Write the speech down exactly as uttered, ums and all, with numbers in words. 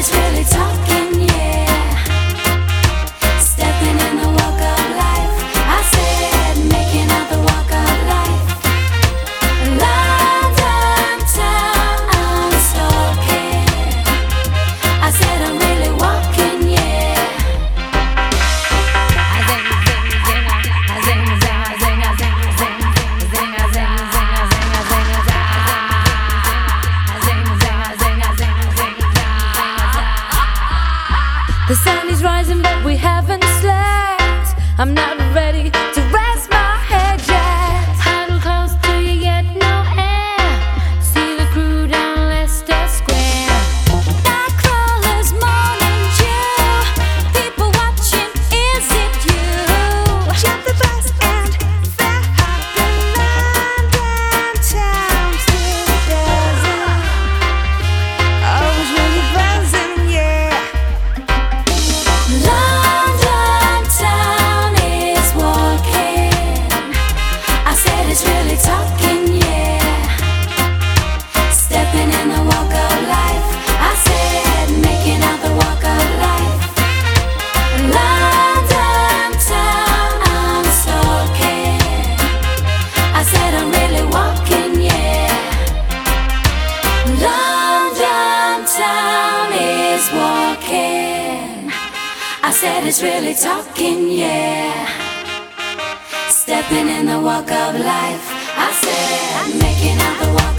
it's really talking, yeah. Stepping in the walk of life. I said, making out the walk of life. London town, I'm stalking. I said, I'm really walking, yeah. I zing, zing, zing, I zing, zing, I zing, I zing, zing, zing, I zing, zing, I zing, I zing, I zing, I zing, zing, I zing, I zing, zing, zing. The sun is rising, but we haven't slept. I'm not ready to rest my head yet. Huddle close to you, yet no air. See the crew down Leicester Square. Night crawlers, morning dew. People watching, is it you? Jump the bus and fare up the London town to the desert. I was really buzzing, yeah. London town is walking. I said it's really talking, yeah. Stepping in the walk of life. I said making out the walk of life. London town, I'm stalking. I said I'm really walking, yeah. London town is walking. I said it's really talking, yeah. Stepping in the walk of life. I said making out the walk